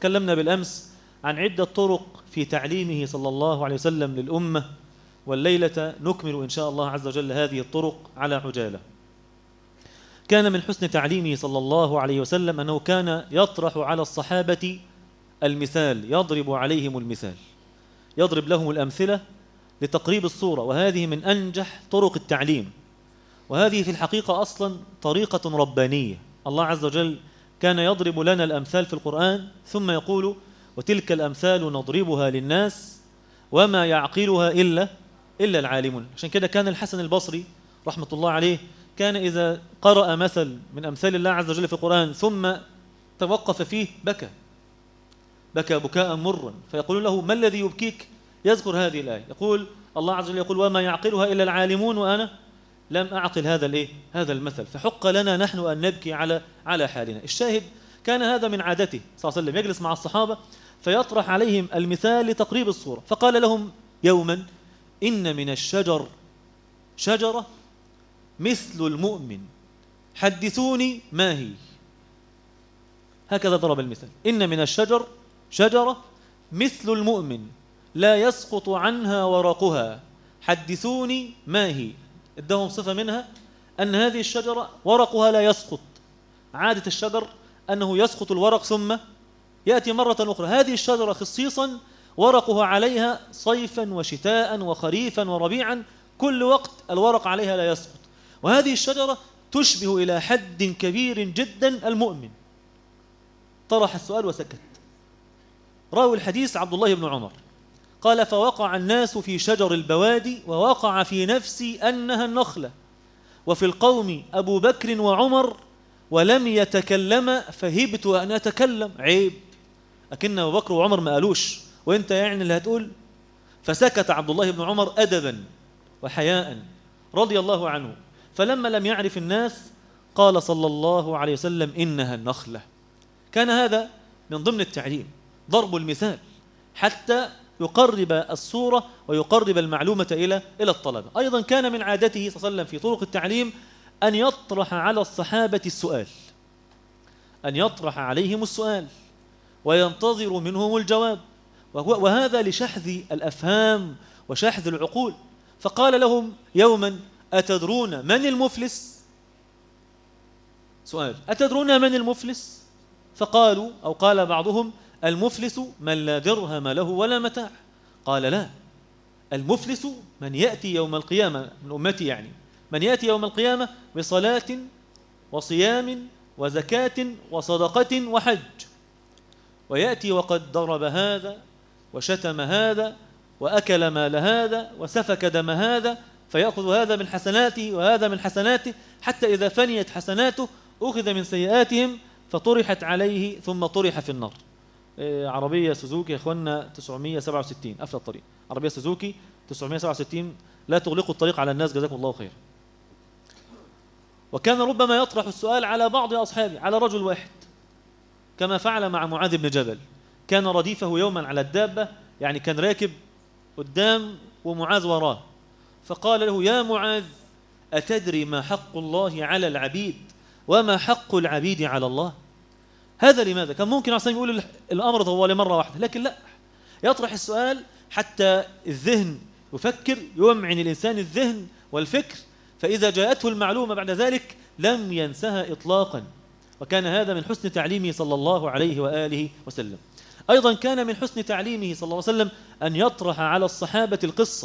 وتكلمنا بالأمس عن عدة طرق في تعليمه صلى الله عليه وسلم للأمة، والليلة نكمل إن شاء الله عز وجل هذه الطرق على عجالة. كان من حسن تعليمه صلى الله عليه وسلم أنه كان يطرح على الصحابة المثال، يضرب عليهم المثال، يضرب لهم الأمثلة لتقريب الصورة، وهذه من أنجح طرق التعليم، وهذه في الحقيقة أصلا طريقة ربانية. الله عز وجل كان يضرب لنا الأمثال في القرآن ثم يقول: وتلك الأمثال نضربها للناس وما يعقلها إلا العالمون. عشان كده كان الحسن البصري رحمة الله عليه كان إذا قرأ مثل من أمثال الله عز وجل في القرآن ثم توقف فيه بكى بكاء مرا، فيقول له: ما الذي يبكيك؟ يذكر هذه الآية، يقول الله عز وجل يقول: وما يعقلها إلا العالمون، وأنا لم أعقل هذا المثل، فحق لنا نحن أن نبكي على حالنا. الشاهد كان هذا من عادته صلى الله عليه وسلم، يجلس مع الصحابة فيطرح عليهم المثال لتقريب الصورة. فقال لهم يوما: إن من الشجر شجرة مثل المؤمن، حدثوني ما هي. هكذا ضرب المثال: إن من الشجر شجرة مثل المؤمن لا يسقط عنها ورقها، حدثوني ما هي. ادهم صفة منها أن هذه الشجرة ورقها لا يسقط. عادة الشجر أنه يسقط الورق ثم يأتي مرة أخرى، هذه الشجرة خصيصا ورقها عليها صيفا وشتاء وخريفا وربيعا، كل وقت الورق عليها لا يسقط. وهذه الشجرة تشبه إلى حد كبير جدا المؤمن. طرح السؤال وسكت. راوي الحديث عبد الله بن عمر قال: فوقع الناس في شجر البوادي، ووقع في نفسي أنها النخلة، وفي القوم أبو بكر وعمر ولم يتكلم، فهبت أن أتكلم. عيب، أكن أبو بكر وعمر ما قالوش وإنت يعني اللي هتقول. فسكت عبد الله بن عمر أدبا وحياء رضي الله عنه. فلما لم يعرف الناس قال صلى الله عليه وسلم: إنها النخلة. كان هذا من ضمن التعليم، ضرب المثال حتى يقرب الصورة ويقرب المعلومة إلى الطلبة. أيضا كان من عادته صلى الله عليه وسلم في طرق التعليم أن يطرح على الصحابة السؤال، أن يطرح عليهم السؤال وينتظر منهم الجواب، وهذا لشحذ الأفهام وشحذ العقول. فقال لهم يوما: أتدرون من المفلس؟ سؤال: أتدرون من المفلس؟ فقالوا أو قال بعضهم: المفلس من لا درهم له ولا متاع. قال: لا، المفلس من يأتي يوم القيامة من أمتي، يعني من يأتي يوم القيامة بصلاة وصيام وزكاة وصدقة وحج، ويأتي وقد ضرب هذا وشتم هذا وأكل مال هذا وسفك دم هذا، فيأخذ هذا من حسناته وهذا من حسناته، حتى إذا فنيت حسناته أخذ من سيئاتهم فطرحت عليه ثم طرح في النار. عربية سوزوكي يا اخوانا 967 قفل الطريق، عربية سوزوكي 967، لا تغلقوا الطريق على الناس جزاكم الله خير. وكان ربما يطرح السؤال على بعض أصحابه، على رجل واحد، كما فعل مع معاذ بن جبل. كان رديفه يوما على الدابة، يعني كان راكب قدام ومعاذ وراه، فقال له: يا معاذ، أتدري ما حق الله على العبيد وما حق العبيد على الله؟ هذا لماذا؟ كان ممكن عشان يقول الأمر طوالي مرة واحدة، لكن لا، يطرح السؤال حتى الذهن يفكر، يمعن الإنسان الذهن والفكر، فإذا جاءته المعلومة بعد ذلك لم ينسها إطلاقا. وكان هذا من حسن تعليمه صلى الله عليه وآله وسلم. أيضا كان من حسن تعليمه صلى الله عليه وسلم أن يطرح على الصحابة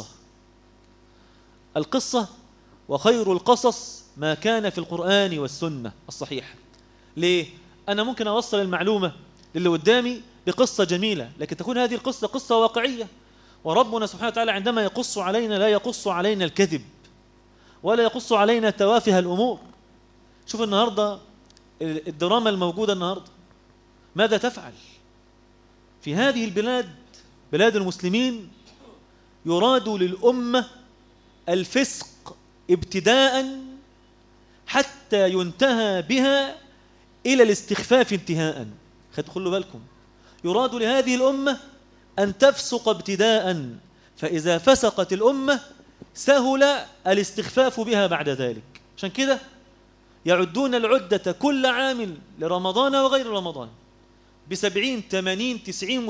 القصة، وخير القصص ما كان في القرآن والسنة الصحيحة. ليه؟ أنا ممكن أوصل المعلومة للي قدامي بقصة جميلة، لكن تكون هذه القصة قصة واقعية، وربنا سبحانه وتعالى عندما يقص علينا لا يقص علينا الكذب ولا يقص علينا توافه الأمور. شوف النهاردة الدراما الموجودة النهاردة ماذا تفعل في هذه البلاد، بلاد المسلمين؟ يراد للأمة الفسق ابتداء حتى ينتهى بها إلى الاستخفاف انتهاء. خلوا بالكم، يراد لهذه الأمة أن تفسق ابتداء، فإذا فسقت الأمة سهل الاستخفاف بها بعد ذلك. عشان كده يعدون العدة كل عام لرمضان وغير رمضان، ب70 80 90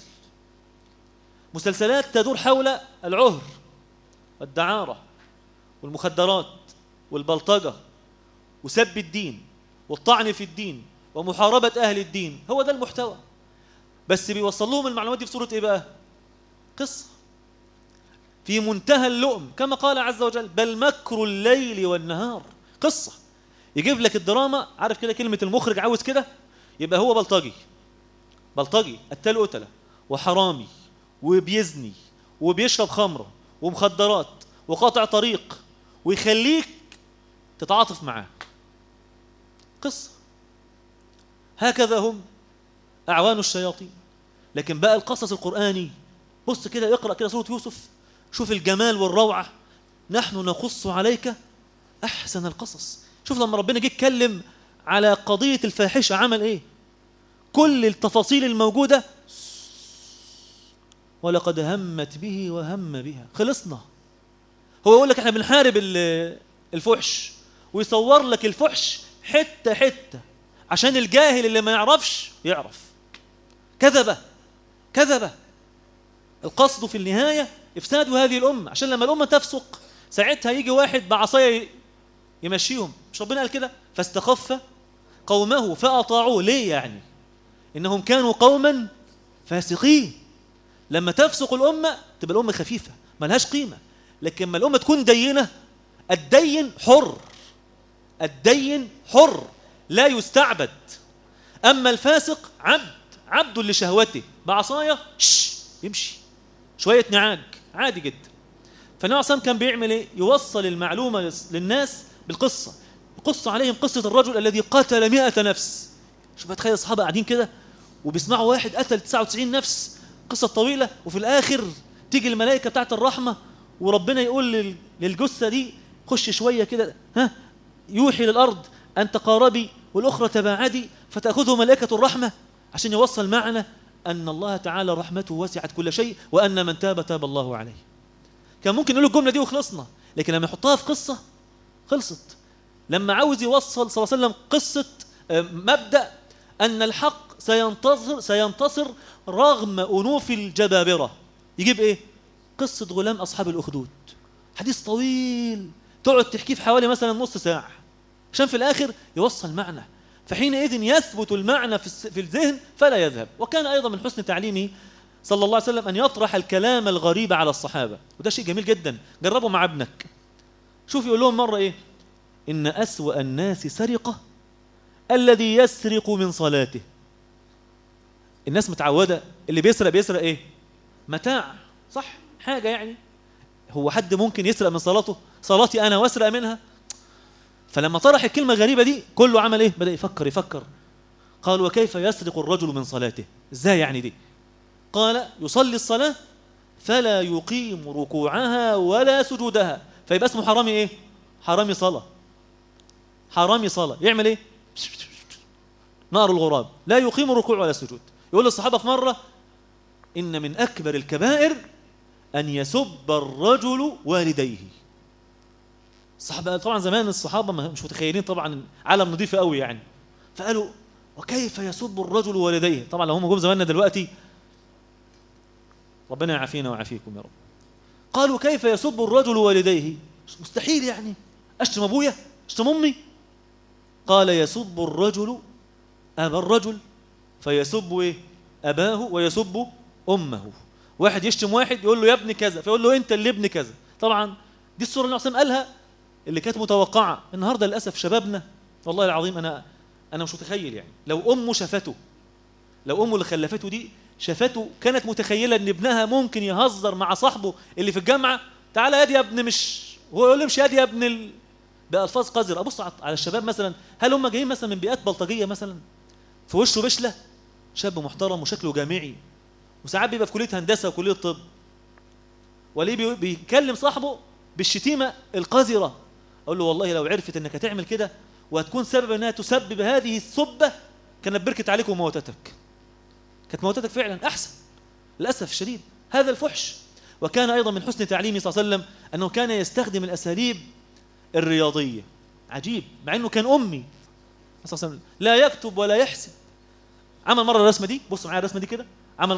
مسلسلات تدور حول العهر والدعارة والمخدرات والبلطجة وسب الدين والطعن في الدين ومحاربة أهل الدين. هو ده المحتوى، بس بيوصل لهم المعلومات دي في صورة إيه بقى؟ قصة في منتهى اللؤم، كما قال عز وجل: بل مكر الليل والنهار. قصة يجيب لك الدراما، عارف كده كلمة المخرج عاوز كده، يبقى هو بلطجي قتال قتلة وحرامي وبيزني وبيشرب خمرة ومخدرات وقاطع طريق، ويخليك تتعاطف معاه. قصة. هكذا هم أعوان الشياطين. لكن بقى القصص القرآني، بص كده، اقرأ كده سورة يوسف، شوف الجمال والروعة. نحن نقص عليك أحسن القصص. شوف لما ربنا جه يتكلم على قضية الفاحشة عمل إيه؟ كل التفاصيل الموجودة، ولقد همت به وهم بها. خلصنا. هو يقول لك احنا بنحارب الفحش، ويصور لك الفحش حتة حتة عشان الجاهل اللي ما يعرفش يعرف. كذبة. القصد في النهاية إفساد هذه الأمة، عشان لما الأمة تفسق ساعتها يجي واحد بعصاية يمشيهم. مش ربنا قال كده؟ فاستخف قومه فأطاعوه. ليه يعني؟ إنهم كانوا قوما فاسقين. لما تفسق الأمة تبقى الأمة خفيفة ملهاش قيمة. لكن لما الأمة تكون دينة، الدين حر لا يستعبد. أما الفاسق عبد لشهوته، بعصاية يمشي شوية نعاج عادي جدا. فالنبي عليه الصلاة والسلام كان بيعمل ايه؟ يوصل المعلومة للناس بالقصة. يقص عليهم قصة الرجل الذي قتل 100 نفس. شوف بتخيل الصحابة قاعدين كده وبيسمعوا واحد قتل 99 نفس، قصة طويلة، وفي الآخر تيجي الملائكة بتاعت الرحمة وربنا يقول للجثة دي خش شوية كده، يوحي للأرض أن تقاربي والأخرى تباعدي، فتأخذه ملائكة الرحمة، عشان يوصل معنا أن الله تعالى رحمته وسعت كل شيء، وأن من تاب الله عليه. كان ممكن نقول الجملة دي وخلصنا، لكن لما يحطها في قصة خلصت. لما عاوز يوصل صلى الله عليه وسلم قصة مبدأ أن الحق سينتصر رغم أنوف الجبابرة، يجيب إيه؟ قصة غلام أصحاب الأخدود، حديث طويل تقعد تحكيه في حوالي مثلا نص ساعة، عشان في الآخر يوصل معنى. فحينئذ يثبت المعنى في الذهن فلا يذهب. وكان أيضا من حسن تعليمه صلى الله عليه وسلم أن يطرح الكلام الغريب على الصحابة، وده شيء جميل جدا. جربوا مع ابنك، شوف يقول لهم مرة إيه: إن أسوأ الناس سرقة الذي يسرق من صلاته. الناس متعودة اللي بيسرق إيه؟ متاع، صح؟ حاجة يعني. هو حد ممكن يسرق من صلاته؟ صلاتي أنا واسرق منها؟ فلما طرح الكلمة الغريبة دي كله عمل إيه؟ بدأ يفكر. قال: وكيف يسرق الرجل من صلاته؟ إزاي يعني دي؟ قال: يصلي الصلاة فلا يقيم ركوعها ولا سجودها، فيبقى اسمه حرامي إيه؟ حرامي صلاة. يعمل إيه؟ نار الغراب، لا يقيم الركوع ولا السجود. يقول للصحابة في مرة: إن من أكبر الكبائر أن يسب الرجل والديه. الصحابة طبعا زمان الصحابة مش متخيلين طبعا عالم نظيف قوي يعني، فقالوا: وكيف يسب الرجل والديه؟ طبعا لو هم جم زماننا دلوقتي ربنا يعافينا ويعافيكم يا رب. قالوا: كيف يسب الرجل والديه؟ مستحيل يعني، أشتم أبويا؟ أشتم أمي؟ قال: يسب الرجل أبا الرجل فيسب إيه؟ أباه ويسب أمه. واحد يشتم واحد يقول له يا ابن كذا، فيقول له أنت اللي ابن كذا. طبعا دي الصورة اللي عصام قالها اللي كانت متوقعة. النهاردة للأسف شبابنا والله العظيم أنا مش متخيل يعني، لو أمه شافته، لو أمه اللي خلفته دي شافته، كانت متخيلة أن ابنها ممكن يهزر مع صاحبه اللي في الجامعة: تعالى يا دي يا ابن، مش هو يقول له مش يا دي يا ابن بألفاظ قذرة. أبص على الشباب مثلا، هل هم جايين مثلا من بيئات بلطجية مثلا؟ في وشه بشلة، شاب محترم وشكله جامعي، وساعات بيبقى في كلية هندسة وكلية طب، وليه بيكلم صاحبه بالشتيمة القذرة. أقول له: والله لو عرفت أنك هتعمل كده وهتكون سبب أنها تسبب هذه السبة كانت بركت عليك وموتتك، كانت موتتك فعلا أحسن. للأسف الشديد هذا الفحش. وكان أيضا من حسن تعليمه صلى الله عليه وسلم أنه كان يستخدم الأساليب الرياضية. عجيب، مع أنه كان أمي صلى الله عليه وسلم لا يكتب ولا يحسب، عمل مره الرسمه دي، بصوا معايا الرسمه دي كده، عمل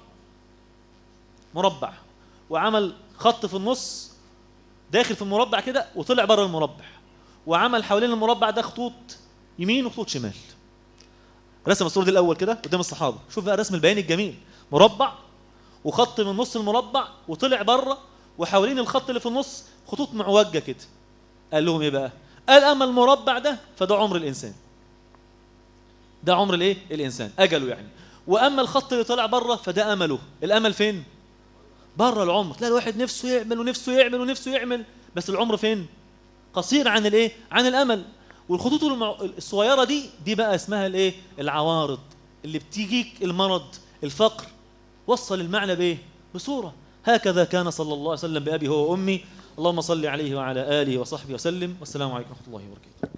مربع وعمل خط في النص داخل في المربع كده وطلع بره المربع، وعمل حوالين المربع ده خطوط يمين وخطوط شمال. رسم الصوره دي الاول كده قدام الصحابه، شوف بقى الرسم البياني الجميل، مربع وخط من نص المربع وطلع بره، وحوالين الخط اللي في النص خطوط معوجه كده. قال لهم ايه بقى؟ قال اما المربع ده فده عمر الانسان، ده عمر الايه؟ الانسان، اجله يعني. واما الخط اللي طلع بره فده امله. الامل فين؟ بره العمر. تلاقي الواحد نفسه يعمل ونفسه يعمل ونفسه يعمل، بس العمر فين؟ قصير عن الايه؟ عن الامل. والخطوط الصغيره دي بقى اسمها الايه؟ العوارض اللي بتيجيك، المرض، الفقر. وصل المعنى بايه؟ بصوره. هكذا كان صلى الله عليه وسلم بأبي هو وأمي. اللهم صل عليه وعلى آله وصحبه وسلم، والسلام عليكم ورحمة الله وبركاته.